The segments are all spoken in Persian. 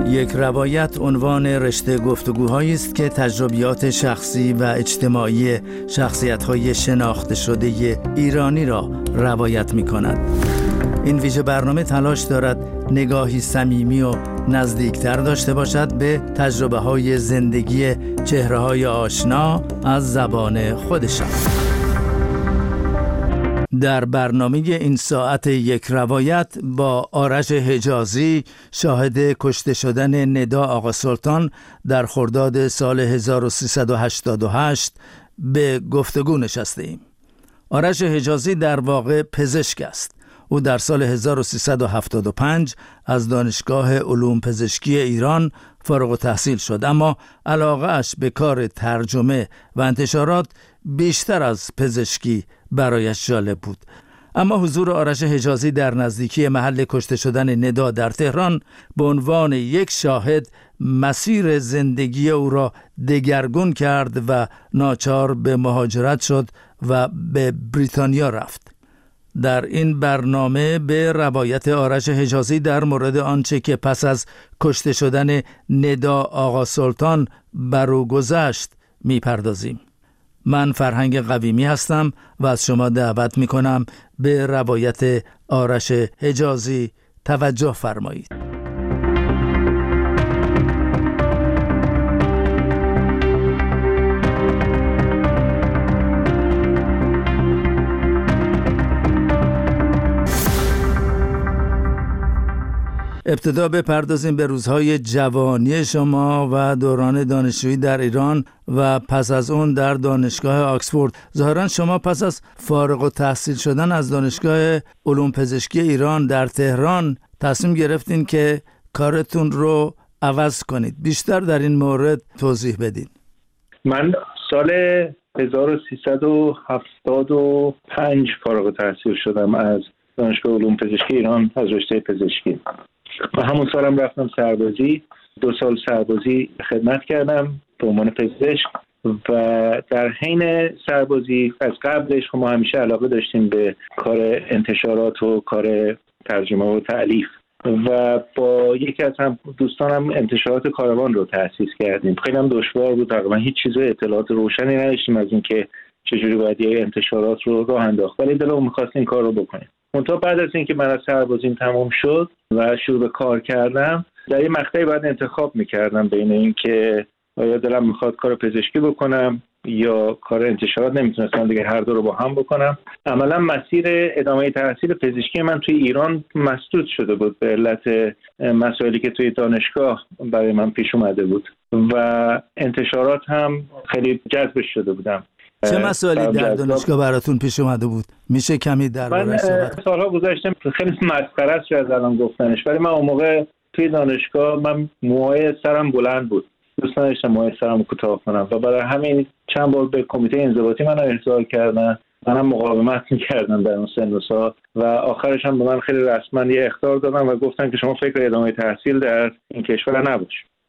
یک روایت عنوان رشته گفتگوهایی است که تجربیات شخصی و اجتماعی شخصیت‌های شناخته شده ایرانی را روایت می‌کند. این ویژه برنامه تلاش دارد نگاهی صمیمی و نزدیکتر داشته باشد به تجربه‌های زندگی چهره‌های آشنا از زبان خودشان. در برنامه این ساعت یک روایت با آرش حجازی شاهد کشته شدن ندا آقا سلطان در خرداد سال 1388 به گفتگو نشسته‌ایم. آرش حجازی در واقع پزشک است. او در سال 1375 از دانشگاه علوم پزشکی ایران فارغ التحصیل شد، اما علاقه‌اش به کار ترجمه و انتشارات بیشتر از پزشکی برایش جالب بود. اما حضور آرش حجازی در نزدیکی محل کشته شدن ندا در تهران به عنوان یک شاهد مسیر زندگی او را دگرگون کرد و ناچار به مهاجرت شد و به بریتانیا رفت. در این برنامه به روایت آرش حجازی در مورد آنچه که پس از کشته شدن ندا آقا سلطان بر او گذشت می‌پردازیم. من فرهنگ قویمی هستم و از شما دعوت می‌کنم به روایت آرش حجازی توجه فرمایید. ابتدا بپردازیم به روزهای جوانی شما و دوران دانشجویی در ایران و پس از اون در دانشگاه آکسفورد. ظاهراً شما پس از فارغ التحصیل شدن از دانشگاه علوم پزشکی ایران در تهران تصمیم گرفتین که کارتون رو عوض کنید. بیشتر در این مورد توضیح بدین. من سال 1375 فارغ التحصیل شدم از دانشگاه علوم پزشکی ایران از رشته پزشکی. و همون سالم رفتم سربازی. 2 سال سربازی خدمت کردم به عنوان پزشک و در حین سربازی از قبلش ما همیشه علاقه داشتیم به کار انتشارات و کار ترجمه و تألیف و با یکی از هم دوستانم انتشارات کاروان رو تأسیس کردیم. خیلی هم دشوار بود، تقریبا هیچ چیز اطلاعات روشنی نداشتیم از اینکه چجوری باید یه انتشارات رو راه انداخت، ولی دلمون می‌خواست این کار رو بکنیم. منتها بعد از اینکه من از سربازیم تمام شد و شروع به کار کردم، در یه مقطعی باید انتخاب میکردم بین اینکه آیا دلم میخواد کار پزشکی بکنم یا کار انتشارات. نمیتونستم دیگه هر دو رو با هم بکنم. عملا مسیر ادامه تحصیل پزشکی من توی ایران مسدود شده بود به علت مسائلی که توی دانشگاه برای من پیش اومده بود و انتشارات هم خیلی جذبش شده بودم. چه مسائلی در دانشگاه براتون پیش اومده بود؟ میشه کمی درباره‌اش صحبت؟ من سالها گذشته خیلی مسخره است از الان گفتنش، ولی من اون موقع توی دانشگاه من موهای سرم بلند بود. دوست نداشتم موهای سرم کوتاه کنم و برای همین چند بار به کمیته انضباطی من احضار کردن. منم مقاومت می‌کردم در اون سن و سال و آخرش هم به من خیلی رسما یه اخطار دادن و گفتن که شما فکر ادامه تحصیل در این کشور نباش.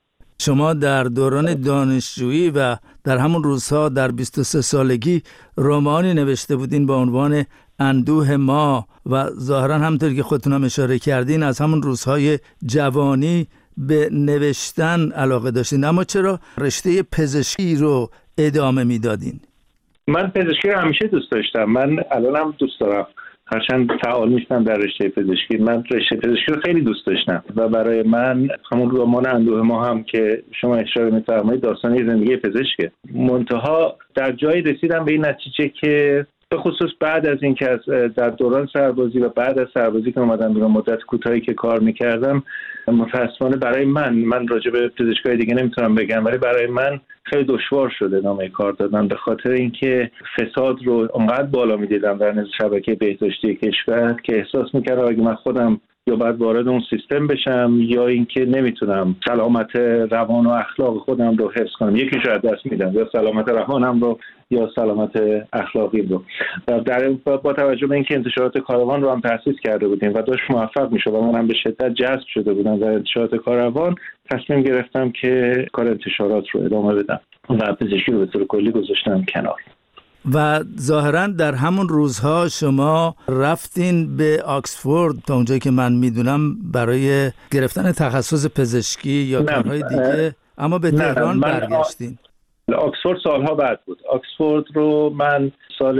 شما در دوران دانشجویی و در همون روزها در 23 سالگی رمانی نوشته بودین با عنوان اندوه ما و ظاهراً همونطور که خودتون هم اشاره کردین از همون روزهای جوانی به نوشتن علاقه داشتین، اما چرا رشته پزشکی رو ادامه میدادین؟ من پزشکی رو همیشه دوست داشتم. من الانم دوست دارم، هرچند فعال نیستم در رشته پزشکی. من رشته پزشکی رو خیلی دوست داشتم و برای من همون رمان اندوه ما هم که شما اشاره می‌فرمایید داستانی زندگی پزشکه. منتها در جایی رسیدم به این نتیجه که به خصوص بعد از اینکه در دوران سربازی و بعد از سربازی که اومدم بیرون مدت کوتاهی که کار می‌کردم، متأسفانه برای من راجع به پزشکای دیگه نمیتونم بگم، ولی برای من خیلی دشوار شده ادامه کار دادن به خاطر اینکه فساد رو اونقدر بالا می‌دیدم در شبکه بهداشتی کشور که احساس می‌کردم اگه من خودم یا باید وارد اون سیستم بشم یا اینکه نمیتونم سلامت روان و اخلاق خودم رو حفظ کنم. یکیش رو از دست میدم، یا سلامت روانم رو یا سلامت اخلاقی رو. در با توجه به اینکه انتشارات کاروان رو هم تأسیس کرده بودیم و داشت موفق میشد و منم به شدت جذب شده بودم در انتشارات کاروان، تصمیم گرفتم که کار انتشارات رو ادامه بدم و پزشکی رو به طور کلی گذاشتم کنار. و ظاهراً در همون روزها شما رفتین به آکسفورد تا اونجایی که من میدونم برای گرفتن تخصص پزشکی یا کارهای دیگه، اما به تهران برگشتین. آکسفورد سالها بعد بود. آکسفورد رو من سال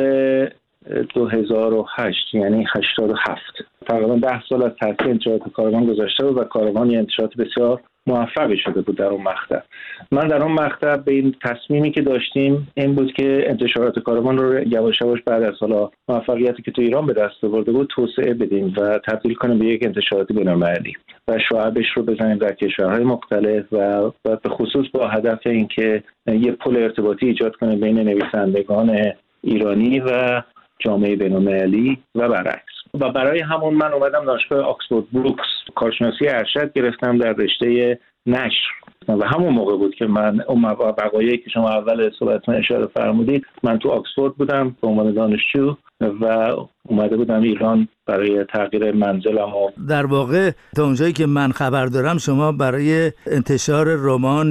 2008 یعنی 87 تقریبا 10 سال از تأسیس انتشارات کاروان گذشته بود و کاروان یه انتشارات بسیار موفقی شده بود در اون مقطع. من در اون مقطع به این تصمیمی که داشتیم این بود که انتشارات کاروان رو یواش یواش بعد از حالا موفقیتی که تو ایران به دست آورده بود توسعه بدیم و تبدیل کنیم به یک انتشارات بین‌المللی و شعبش رو بزنیم در کشورهای مختلف و به خصوص با هدف اینکه یه پل ارتباطی ایجاد کنیم بین نویسندگان ایرانی و جامعه بین‌المللی و برعکس. و برای همون من اومدم دانشگاه آکسفورد بروکس کارشناسی ارشد گرفتم در رشته نشر و همون موقع بود که من اون وقایعی که شما اول صحبتتون اشاره فرمودید من تو آکسفورد بودم به عنوان دانشجو و اومده بودم ایران برای تغییر منزلم. در واقع تا اونجایی که من خبر دارم شما برای انتشار رمان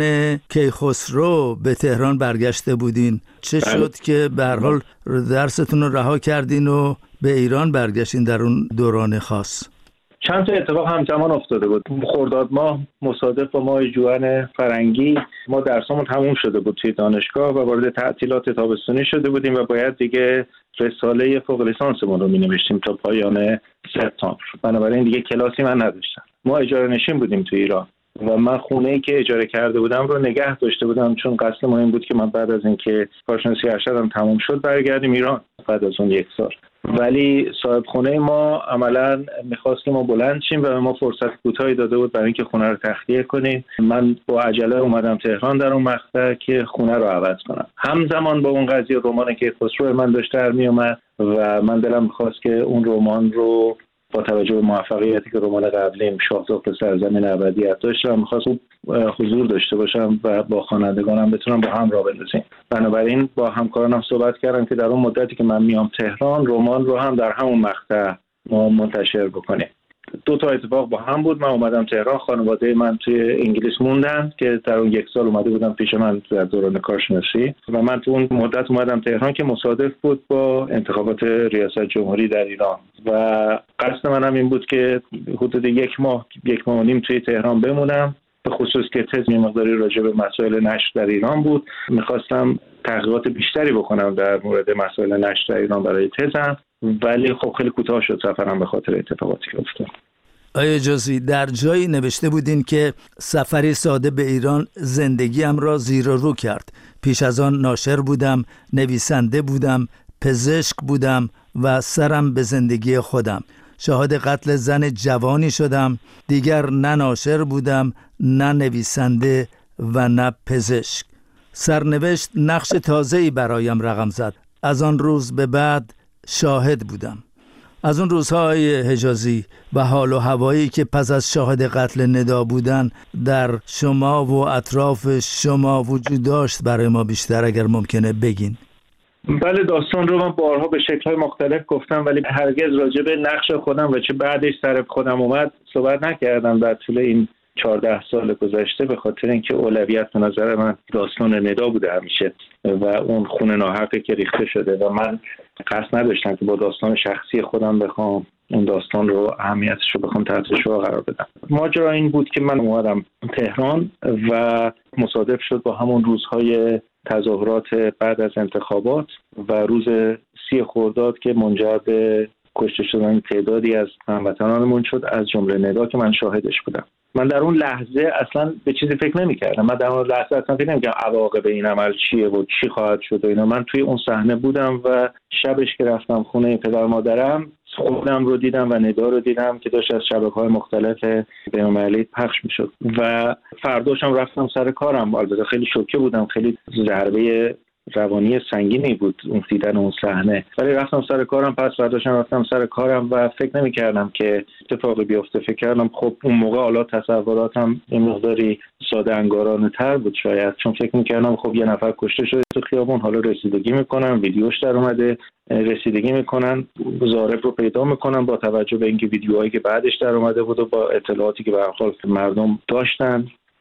کیخسرو به تهران برگشته بودین. چه شد که به هر حال درستون رو رها کردین و به ایران برگشتین در اون دوران خاص؟ چند تا اتفاق همزمان افتاده بود. خرداد ماه مصادف با ماه ژوئن فرنگی ما درسمون تموم شده بود توی دانشگاه و وارد تعطیلات تابستانی شده بودیم و باید دیگه رساله فوق لیسانسمون رو می‌نوشتیم تا پایان سپتامبر. بنابراین دیگه کلاسی من نداشتم. ما اجاره نشین بودیم توی ایران و من خونه‌ای که اجاره کرده بودم رو نگه داشته بودم چون قصد ما این بود که من بعد از اینکه کارشناسی ارشدم تموم شد برگردیم ایران بعد از اون یک سال. ولی صاحب خونه ما عملاً می‌خواست که ما بلند شیم و ما فرصت کوتاهی داده بود برای اینکه خونه رو تخلیه کنیم. من با عجله اومدم تهران در اون مقطع که خونه رو عوض کنم. همزمان با اون قضیه رمان کیخسرو من داشت در میومد و من دلم می‌خواست که اون رمان رو با توجه به موفقیتی که رمان قبلیم شاهزاده به سرزمین ابدیت داشت و می‌خواستم حضور داشته باشم و با خوانندگانم بتونم با هم راه بندازیم. بنابراین با همکارانم صحبت کردم که در اون مدتی که من میام تهران رمان رو هم در همون مقطع ما منتشر بکنیم. دو تا اتفاق با هم بود. من اومدم تهران، خانواده من توی انگلیس موندن که در اون یک سال اومده بودم پیش من در دوران کارشناسی و من تو اون مدت اومدم تهران که مصادف بود با انتخابات ریاست جمهوری در ایران و قصد منم این بود که حدود یک ماه و نیم توی تهران بمونم، به خصوص که تز مقداری راجع به مسائل نشر در ایران بود. میخواستم تحقیقات بیشتری بکنم در مورد مسائل نشر در ایران برای تزم، ولی خب خیلی کوتاه شد سفرم به خاطر اتفاقاتی که افتاد. آقای جزوی در جایی نوشته بودین که سفری ساده به ایران زندگیم را زیر و رو کرد. پیش از آن ناشر بودم، نویسنده بودم، پزشک بودم و سرم به زندگی خودم. شاهد قتل زن جوانی شدم، دیگر نه ناشر بودم، نه نویسنده و نه پزشک. سرنوشت نقش تازه‌ای برایم رقم زد. از آن روز به بعد شاهد بودم. از اون روزهای حجازی و حال و هوایی که پس از شاهد قتل ندا بودن در شما و اطراف شما وجود داشت برای ما بیشتر اگر ممکنه بگین. بله، داستان رو من بارها به شکل‌های مختلف گفتم ولی هرگز راجع به نقش خودم و چه بعدش سر خودم اومد صحبت نکردم در طول این 14 سال گذشته، به خاطر اینکه اولویت به نظر من داستان ندا بوده همیشه و اون خون ناحقی که ریخته شده و من قصد نداشتم که با داستان شخصی خودم بخوام اون داستان رو اهمیتش رو بخوام تحت شعاع قرار بدم. ماجرا این بود که من اومدم تهران و مصادف شد با همون روزهای تظاهرات بعد از انتخابات و روز 30 خرداد که منجر به کشته شدن تعدادی از هموطنانمون شد، از جمله ندا که من شاهدش بودم. من در اون لحظه اصلا به چیزی فکر نمی‌کردم. من در اون لحظه اصلا فکر نمی‌کردم عواقب این عمل چیه و چی خواهد شد و اینا. من توی اون صحنه بودم و شبش که رفتم خونه پدر مادرم خودم رو دیدم و ندا رو دیدم که داشت از شبکه‌های مختلف بین‌المللی پخش می‌شد و فرداشم رفتم سر کارم. البته خیلی شوکه بودم، خیلی ضربه روانی سنگینی بود اون دیدن اون صحنه، ولی رفتم سر کارم. پس فرداشم رفتم سر کارم و فکر نمی‌کردم که اتفاقی بیفته. فکر کردم خب اون موقع حالا تصوراتم این مقداری ساده انگارانه‌تر بود شاید، چون فکر می‌کردم خب یه نفر کشته شده تو خیابون، حالا رسیدگی می‌کنن، ویدیوش در اومده، رسیدگی می‌کنن، ضارب رو پیدا می‌کنن با توجه به اینکه ویدیوهایی که بعدش در اومده بود و با اطلاعاتی که به هر حال مردم داشتن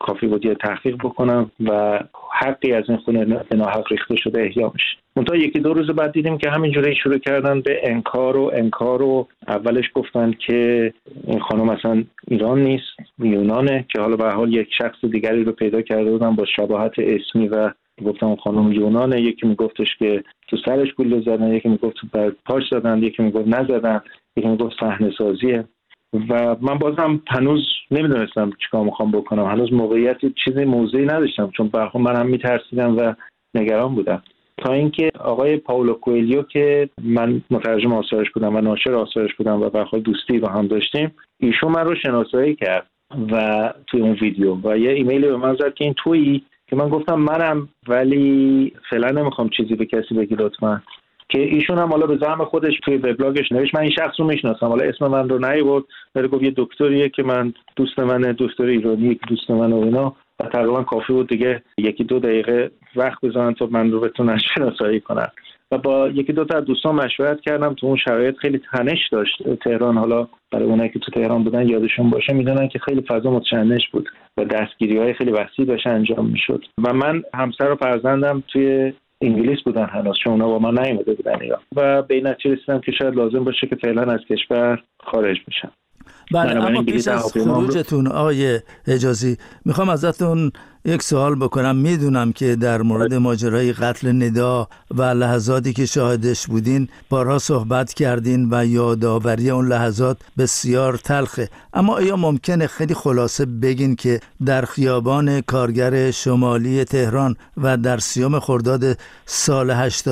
کافی بود یه تحقیق بکنم و حقی از این خونه به ناحق ریخته شده احیا میشه. منتها یکی دو روز بعد دیدیم که همینجوری شروع کردن به انکار و اولش گفتن که این خانم اصلا ایران نیست، یونانه، که حالا به هر حال یک شخص دیگری رو پیدا کرده بودن با شباهت اسمی و گفتم اون خانم یونانه. یکی میگفتش که تو سرش گلوله زدن، یکی میگفت بر پاش زدن، یکی میگفت نزدن، یکی میگفت صحنه سازیه. و من بازم هنوز نمیدونستم چیکار میخوام بکنم، هنوز موضعی نداشتم، چون به هر حال من هم میترسیدم و نگران بودم. تا اینکه آقای پائولو کوئلیو که من مترجم آثارش بودم و ناشر آثارش بودم و به هر حال دوستی با هم داشتیم، ایشون من رو شناسایی کرد و توی اون ویدیو و یه ایمیلی به من زد که این تویی؟ که من گفتم منم، ولی فعلا نمیخوام چیزی به کسی بگی لطفا. که ایشون هم حالا به زعم خودش توی وبلاگش نوشت من این شخص رو میشناسم، حالا اسم من رو نیورد، ولی گفت یه دکتریه که من دوست منه، دکتر ایرانی که دوست منه و اینا، و تقریبا کافی بود دیگه یکی دو دقیقه وقت بذارن تا من رو بتونن شناسایی کنن. و با یکی دو تا دوستان مشورت کردم. تو اون شرایط خیلی تنش داشت تهران، حالا برای اونایی که تو تهران بودن یادشون باشه میدونن که خیلی فضا متشنج بود و دستگیری‌های خیلی وسیع داشت انجام میشد. و من همسر و فرزندم توی انگلیس بودن هنوز، چون اونا با ما نیومده بودن ایران، و به این نتیجه رسیدم که شاید لازم باشه که فعلا از کشور خارج بشم. بله، اما پیش از خروجتون آقای حجازی میخوام ازتون یک سوال بکنم. میدونم که در مورد ماجرای قتل ندا و لحظاتی که شاهدش بودین بارها صحبت کردین و یادآوری اون لحظات بسیار تلخه، اما آیا ممکنه خیلی خلاصه بگین که در خیابان کارگر شمالی تهران و در 30 خرداد سال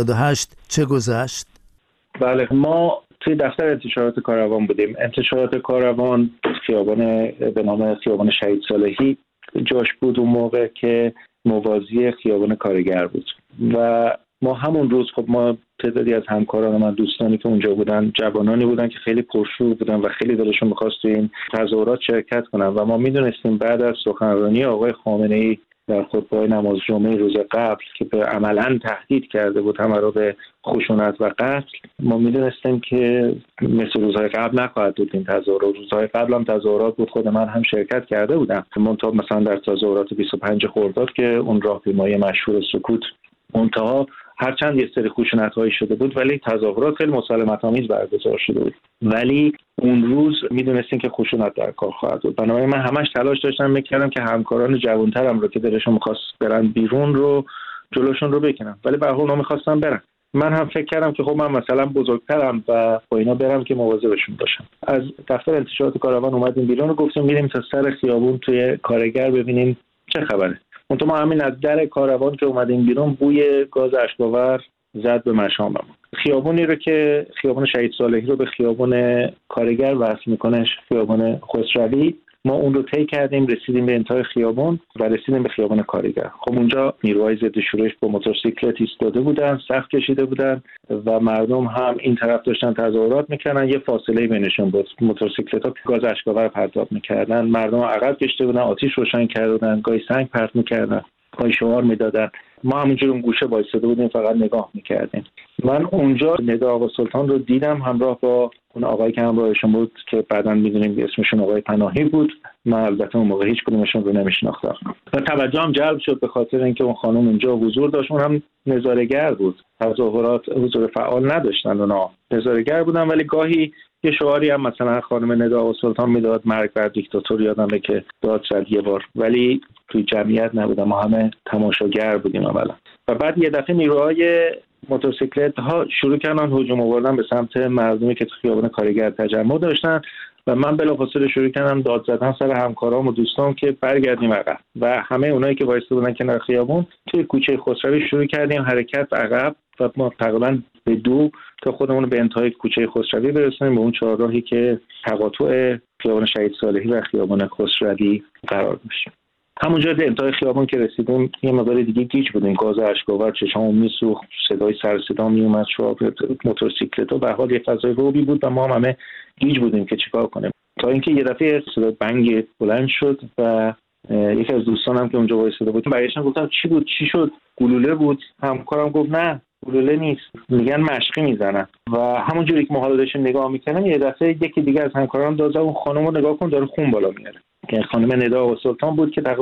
88 چه گذشت؟ بله، ما توی دفتر انتشارات کاروان بودیم. انتشارات کاروان خیابان به نام خیابان شهید صالحی جاش بود اون موقع که موازی خیابان کارگر بود. و ما همون روز خب ما تعدادی از همکاران من، دوستانی که اونجا بودن، جوانانی بودن که خیلی پرشور بودن و خیلی دلشون می‌خواست توی این تظاهرات شرکت کنن و ما میدونستیم بعد از سخنرانی آقای خامنه‌ای در خطبه نماز جمعه روز قبل که به عملاً تهدید کرده بود همه رو به خشونت و قتل، ما میدونستیم که مثل روزهای قبل نخواهد بود این تظاهرات. روزهای قبل هم تظاهرات بود، خود من هم شرکت کرده بودم، منتها مثلا در تظاهرات 25 خرداد که اون راهپیمایی مشهور سکوت، منتها هرچند یه سری خشونت‌هایی شده بود ولی تظاهرات خیلی مسالمت‌آمیز برگزار شده بود، ولی اون روز میدونستیم که خشونت در کار خواهد بود. بنابراین من همش تلاش داشتم میکردم که همکاران جوانترم رو که دلشون می‌خواست برن بیرون رو جلوشون رو بکنم، ولی به هر حال نمی‌خواستن برن. من هم فکر کردم که خب من مثلا بزرگترم و با اینا برم که مواظبشون باشم. از دفتر انتشارات کاروان اومدیم بیرون و گفتیم میریم تا سر خیابون توی کارگر ببینیم چه خبره. منتها ما همین از در کاروان که اومدیم بیرون بوی گاز اشک‌آور زد به مشامم. خیابونی رو که خیابان شهید صالحی رو به خیابان کارگر وصل میکنه، خیابان خسروی، ما اون رو طی کردیم، رسیدیم به انتهای خیابان و رسیدیم به خیابان کارگر. خب اونجا نیروهای ضد شورش با موتورسیکلت ایستاده بودن، صف کشیده بودن و مردم هم این طرف داشتن تظاهرات میکردن، یه فاصله بینشون بود. موتورسیکلت‌ها گاز اشک‌آور پرتاب میکردن، مردم عقب کشیده بودن، آتش روشن کرده بودن، گاهی سنگ پرت میکردن، گاهی شعار میدادن. ما همونجور اون گوشه وایساده بودیم فقط نگاه میکردیم. من اونجا ندا آقا سلطان رو دیدم همراه با اون آقایی که همراهشون بود که بعداً میدونیم اسمشون آقای پناهی بود. من البته اون موقع هیچ کدومشون رو نمیشناختم و توجهم جلب شد به خاطر اینکه اون خانم اونجا حضور داشت. اون هم نظاره‌گر بود، تظاهرات حضور فعال نداشتن، اونا نظاره‌گر بودن، ولی گاهی یه شعاری هم مثلا خانم ندا آقا سلطان میداد، مرگ بر دیکتاتور، یادمه که داد زد یه بار، ولی توی جمعیت نبودم، ما همه تماشاگر بودیم اولا. و بعد یه دفعه نیروهای موتورسیکلت ها شروع کردن هجوم آوردن به سمت مردمی که تو خیابان کارگر تجمع داشتن و من بلافاصله شروع کردم داد زدن سر همکارام و دوستام که برگردیم عقب و همه اونایی که وایساده بودن کنار خیابون توی کوچه خسروی شروع کردیم حرکت عقب و ما تقریبا به دو تا خودمون به انتهای کوچه خسروی برسونیم، به اون چهارراهی که تقاطع خیابان شهید صالحی و خیابان خسروی قرار داشت. همونجا به انتهای خیابان که رسیدیم یه مقدار دیگه گیج بودیم، گاز اشک‌آور چشامون میسوخت، صدای سر صدا میومد، شعار موتورسیکلت‌ها، به هر حال یه فضای رعبی بود و ما همه گیج بودیم که چیکار کنیم، تا اینکه یه دفعه صدای بنگ بلند شد و یکی از دوستانم که اونجا وایساده بود برگشتم گفتم چی بود، چی شد؟ گلوله بود. همکارم گفت نه گلوله نیست، میگن مشقی میزنن. و همونجوری که ما حالا داشتیم نگاه میکنم یه دفعه یکی دیگه از همکارام داد اون خانمو نگاه کن داره خون بالا میاره، که خانم ندا آقا سلطان بود که تقریبا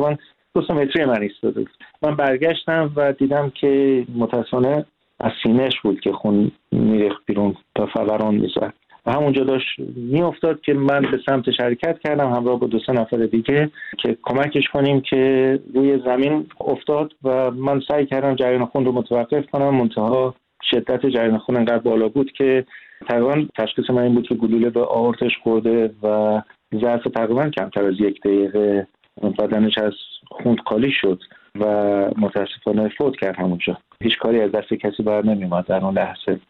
2 متری من ایستاده بود. من برگشتم و دیدم که متاسفانه از سینه‌اش بود که خون میریخت بیرون تا فوران میزد و همونجا داشت میافتاد که من به سمتش حرکت کردم همراه با 2-3 نفر دیگه که کمکش کنیم که روی زمین افتاد و من سعی کردم جریان خون رو متوقف کنم. منتها شدت جریان خون انقدر بالا بود که تقریبا تشخیص من این بود که گلوله به آورتش خورده و ظرف تقریبا کمتر از 1 دقیقه بدنش از خون خالی شد و متاسفانه فوت کرد همونجا. هیچ کاری از دست کسی بر نمیومد در اون لحظه.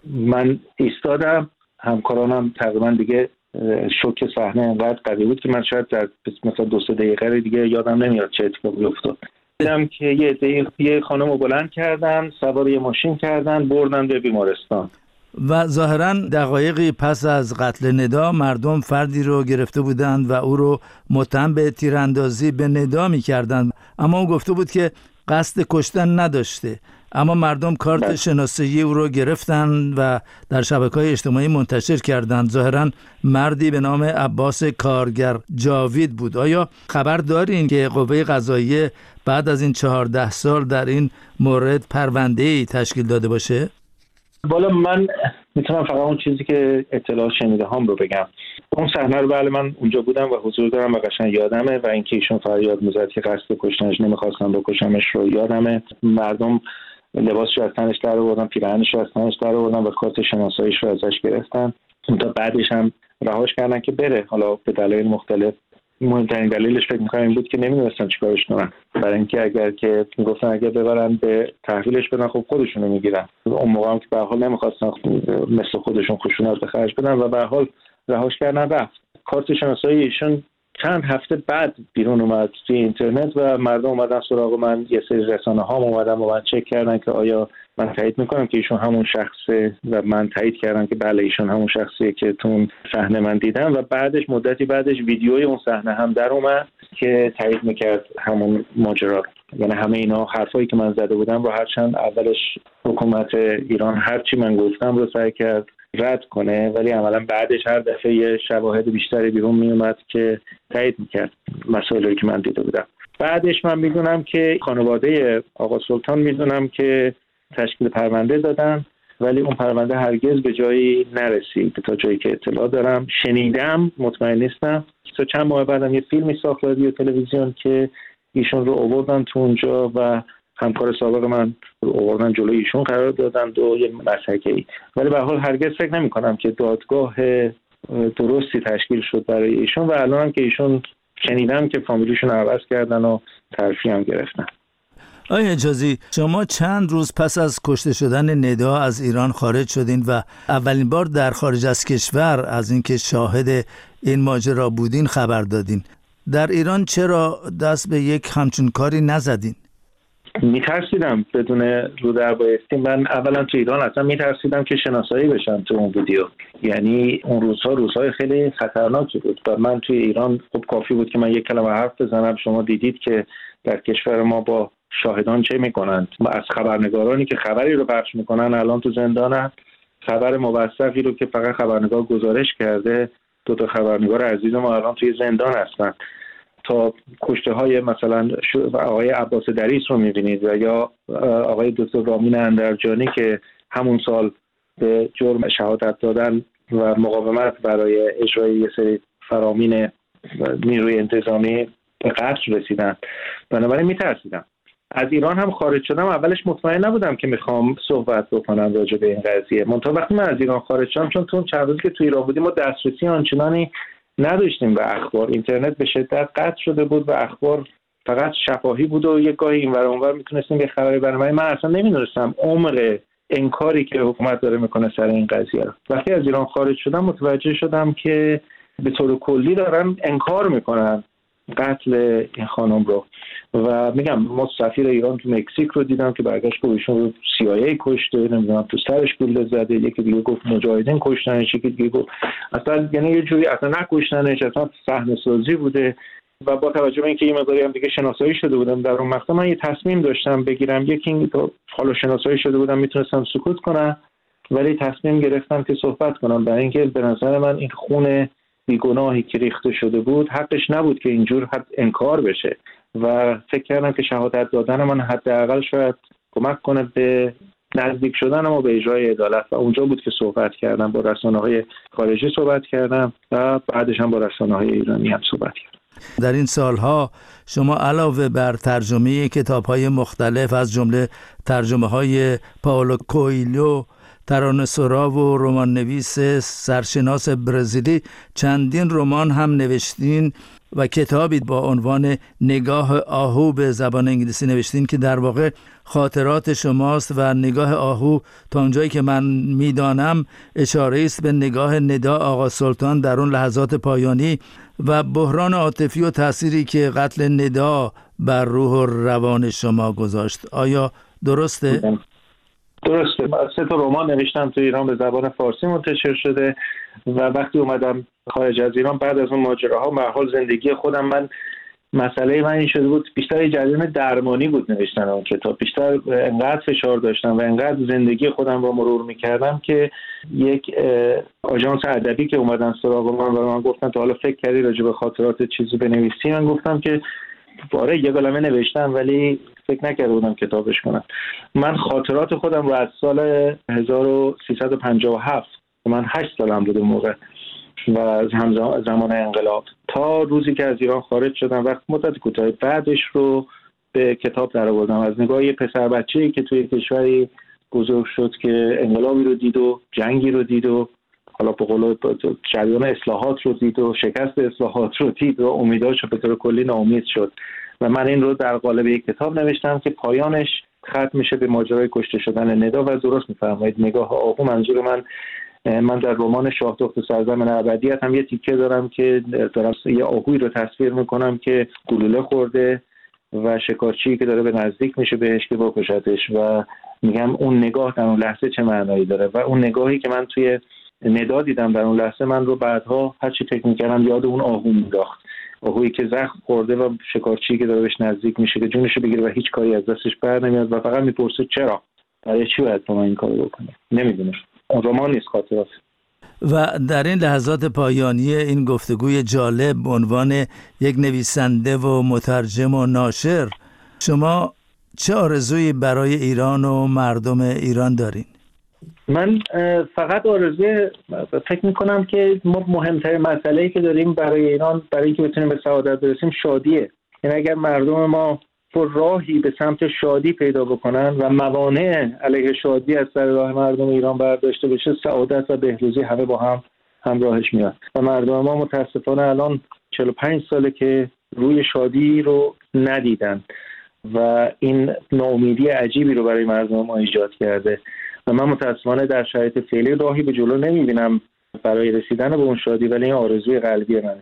من ایستادم، همکارانم تقریبا دیگه شوک صحنه انقدر قوی بود که من شاید در مثلا 2-3 دقیقه دیگه یادم نمیاد چه اتفاقی افتاد. دیدم که یه خانم رو بلند کردن، سوار یه ماشین کردن، بردن به بیمارستان. و ظاهراً دقایقی پس از قتل ندا مردم فردی رو گرفته بودند و او رو متهم به تیراندازی به ندا می‌کردند، اما او گفته بود که قصد کشتن نداشته. اما مردم کارت شناسایی او رو گرفتن و در شبکه‌های اجتماعی منتشر کردند. ظاهراً مردی به نام عباس کارگر جاوید بود. آیا خبر دارین که قوه قضاییه بعد از این 14 سال در این مورد پرونده‌ای تشکیل داده باشه؟ بالا من میتونم فقط اون چیزی که اطلاع شنیده هم رو بگم. اون صحنه رو بله من اونجا بودم و حضور دارم و قشنگ یادمه و اینکه ایشون فریاد میزد که قصد کشتنش نمیخواستم بکشمش رو یادمه. مردم لباسش از تنش در آوردن، پیراهنش از تنش در آوردن و کارت شناساییش رو ازش گرفتن. تا بعدش هم رهاش کردن که بره، حالا به دلایل مختلف. مهمترین دلیلش فکر می‌کنم این بود که نمی‌دونستن چیکارش کنن، برای اینکه اگر که میگفتن اگر ببرن به تحویلش بدن خب خودشونو میگیرن. اون موقع هم که به هر حال نمی‌خواستن مثل خودشون خشونت به خرج بدن و به هر حال رهاش کردن رفت. کارت شناسایی ایشون چند هفته بعد بیرون اومد توی اینترنت و مردم اومدن سراغ من، یه سری رسانه‌ها اومدن و من چک کردن که آیا من تایید میکنم که ایشون همون شخصه و من تایید کردم که بله ایشون همون شخصیه که تو اون صحنه من دیدم و بعدش مدتی بعدش ویدیوی اون صحنه هم در اومد که تایید میکرد همون ماجرا. یعنی همه اینا حرفایی که من زده بودم رو هرچند اولش حکومت ایران هرچی من گفتم رو سعی کرد رد کنه، ولی عملا بعدش هر دفعه یه شواهد بیشتری بیرون میومد که تایید میکرد مسائلی که من دیده بودم. بعدش من میدونم که خانواده آقا سلطان میدونم که تشکیل پرونده دادن، ولی اون پرونده هرگز به جایی نرسید تا جایی که اطلاع دارم. شنیدم، مطمئن نیستم. تا چند ماه بعدم یه فیلمی ساخت رادیو تلویزیون که ایشون رو آوردن تو اونجا و همکار سابق من آوردن جلوی ایشون قرار دادن و یه مسحکه‌ای، ولی به هر حال هرگز فکر نمی‌کنم که دادگاه درستی تشکیل شد برای ایشون و الان هم که ایشون شنیدم که فامیلیشون عوض کردن و ترفیع هم گرفتن. آقای حجازی، شما چند روز پس از کشته شدن ندا از ایران خارج شدین و اولین بار در خارج از کشور از اینکه شاهد این ماجرا بودین خبر دادین. در ایران چرا دست به یک همچون کاری نزدین؟ میترسیدم بدون رو در بایستی. من اولا تو ایران اصلا میترسیدم که شناسایی بشم تو اون ویدیو. یعنی اون روزهای خیلی خطرناکی بود و من توی ایران خب کافی بود که من یک کلمه حرف بزنم. شما دیدید که در کشور ما با شاهدان چه میکنند. از خبرنگارانی که خبری رو پخش میکنن الان تو زندانن، خبر موثقی رو که فقط خبرنگار گزارش کرده 2 خبرنگار عزیز ما الان توی زندان هستن، تا کشته های مثلا آقای عباس دریس رو میبینید و یا آقای دکتر رامین اندرجانی که همون سال به جرم شهادت دادن و مقاومت برای اجرای یه سری فرامین نیروی انتظامی به قتل رسیدن. بنابراین میترسیدم. از ایران هم خارج شدم، اولش مطمئن نبودم که میخوام صحبت بکنم راجع به این قضیه. منتها وقتی من از ایران خارج شدم، چون تو چند روزی که تو ایران بودیم ما دسترسی آنچنانی نداشتیم به اخبار، اینترنت به شدت قطع شده بود و اخبار فقط شفاهی بود و یک گاهی اینور اونور میتونستیم یه خبری برام. من اصلا نمیدونستم عمق انکاری که حکومت داره میکنه سر این قضیه. وقتی از ایران خارج شدم متوجه شدم که به طور کلی دارن انکار میکنن قتل این خانم رو و میگم ما سفیر ایران تو مکزیک رو دیدم که برگشت که ایشون رو CIA کشته، نمیدونم تو سرش گلوله زده، یکی دیگه گفت مجاهدین کشتنش، یکی دیگه گفت اصلا یعنی یه جوری اصلا نکشتنش، اصلا صحنه سازی بوده. و با توجه به اینکه یه مقداری هم دیگه شناسایی شده بودم در اون مقطع، من یه تصمیم داشتم بگیرم. یکی این که حالا شناسایی شده بودم میتونستم سکوت کنم، ولی تصمیم گرفتم که صحبت کنم، برای اینکه به نظر من این خون بیگناهی که ریخته شده بود حقش نبود که اینجور انکار بشه و فکر کردم که شهادت دادن من حداقل شاید کمک کنه به نزدیک شدن ما به اجرای عدالت و اونجا بود که صحبت کردم، با رسانه‌های خارجی صحبت کردم و بعدش هم با رسانه‌های ایرانی هم صحبت کردم. در این سالها شما علاوه بر ترجمه کتاب‌های مختلف از جمله ترجمه‌های پائولو کوئیلو، ترانه‌سرا و رمان نویس سرشناس برزیلی، چندین رمان هم نوشتین و کتابی با عنوان نگاه آهو به زبان انگلیسی نوشتین که در واقع خاطرات شماست و نگاه آهو تا اونجایی که من میدانم اشاره است به نگاه ندا آقا سلطان در اون لحظات پایانی و بحران عاطفی و تأثیری که قتل ندا بر روح و روان شما گذاشت. آیا درسته؟ درسته. 3 رمان نوشتم تو ایران، به زبان فارسی منتشر شده و وقتی اومدم خارج از ایران بعد از اون ماجراها، به حال زندگی خودم، مسئله من این شده بود بیشتر جریان درمانی بود نوشتن اون کتاب. بیشتر انقدر فشار داشتم و انقدر زندگی خودم رو مرور میکردم که یک آژانس ادبی که اومدن سراغ من و من گفتن تو حالا فکر کردی راجع به خاطرات چیزی بنویسی؟ من گفتم که آره یه کلمه نوشتم ولی فکر نکرده بودم کتابش کنم. من خاطرات خودم رو از سال 1357 من 8 سالم بود موقع و زمان انقلاب تا روزی که از ایران خارج شدم و مدت کوتاه بعدش رو به کتاب درآوردم. از نگاه یه پسر بچه‌ای که توی کشوری بزرگ شد که انقلابی رو دید و جنگی رو دید و حالا به قول جریان اصلاحات رو دید و شکست اصلاحات رو دید و امیدهاش به طور کلی ناامید شد و من این رو در قالب یک کتاب نوشتم که پایانش ختم میشه به ماجرای کشته شدن ندا. و درست میفرمایید نگاه آهو، منظور من در رمان شاه دخت سرزمین ابدیت هم یه تیکه دارم که دارم یه آهوی رو تصویر میکنم که گلوله خورده و شکارچی که داره به نزدیک میشه بهش که بکشتش و میگم اون نگاه در اون لحظه چه معنایی داره و اون نگاهی که من توی ندا دیدم در اون لحظه من رو بعدها هر چی فکر میکردم یاد اون آهو مینداخت. آهویی که زخم خورده و شکارچی که داره بهش نزدیک میشه که جونش بگیره و هیچ کاری از دستش بر نمیاد و فقط میپرسه چرا؟ برای چی باید من این کارو بکنم؟ نمیدونه. رمان نیست، خاطرات. و در این لحظات پایانی این گفتگوی جالب به عنوان یک نویسنده و مترجم و ناشر شما چه آرزویی برای ایران و مردم ایران دارین؟ من فقط آرزوی فکر میکنم که ما مهمترین مسئله‌ای که داریم برای ایران برای اینکه بتونیم به سعادت برسیم شادیه. یعنی اگر مردم ما راهی به سمت شادی پیدا بکنن و موانع علیه شادی از سر راه مردم ایران برداشته بشه، سعادت و بهروزی همه با هم همراهش میاد. و مردم ما متاسفانه الان 45 ساله که روی شادی رو ندیدن و این ناامیدی عجیبی رو برای مردم ما ایجاد کرده و من متاسفانه در شرایط فعلی راهی به جلو نمیبینم برای رسیدن به اون شادی، ولی این آرزوی قلبی منه.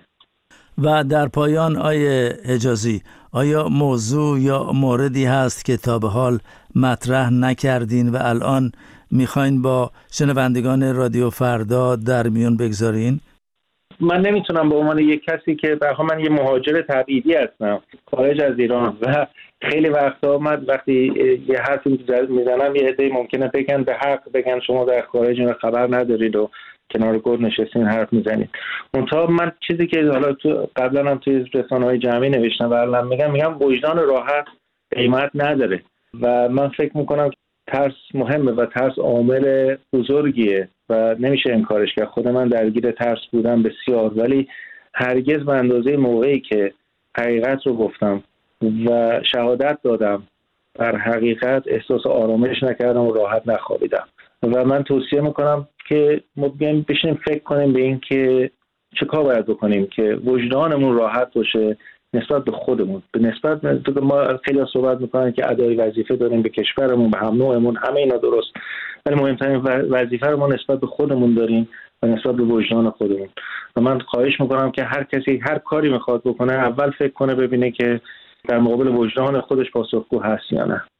و در پایان آیه حجازی، آیا موضوع یا موردی هست که تا به حال مطرح نکردین و الان میخواین با شنوندگان رادیو فردا در میون بگذارین؟ من نمیتونم به عنوان یک کسی که من یه مهاجر تبعیدی هستم خارج از ایران و خیلی وقتا من وقتی یه حرفی میزنم یه عده‌ای ممکنه بگن به حق بگن شما در خارج رو خبر ندارید و کنار گور نشستین حرف میزنید. منتها من چیزی که حالا قبلا هم توی رسانه‌های جمعی نوشتم و الان میگم وجدان راحت قیمت نداره و من فکر میکنم ترس مهمه و ترس عامل بزرگیه و نمیشه انکارش کرد. خود من درگیر ترس بودم بسیار، ولی هرگز به اندازه موقعی که حقیقت رو گفتم و شهادت دادم بر حقیقت احساس آرامش نکردم و راحت نخوابیدم. و من توصیه میکنم که ما بیایم بشینیم فکر کنیم به این که چه کار باید بکنیم که وجدانمون راحت باشه نسبت به خودمون. به نسبت ما خیلی صحبت میکنن که ادای وظیفه داریم به کشورمون، به هم نوعمون، همه اینا درست، ولی مهمترین وظیفه رو ما نسبت به خودمون داریم و نسبت به وجدان خودمون. و من خواهش میکنم که هر کسی هر کاری میخواد بکنه اول فکر کنه ببینه که در مقابل وجدان خودش پاسخگو هست یا نه.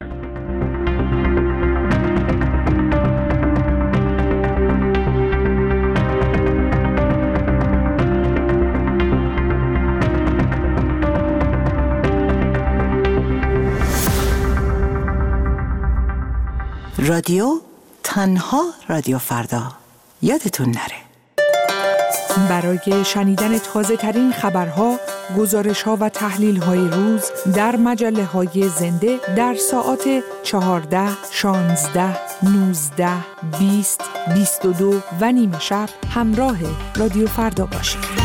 رادیو تنها رادیو فردا، یادتون نره. برای شنیدن تازه ترین خبرها، گزارش ها و تحلیل های روز در مجله های زنده در ساعات 14, 16, 19, 20, 22 و نیم شب همراه رادیو فردا باشید.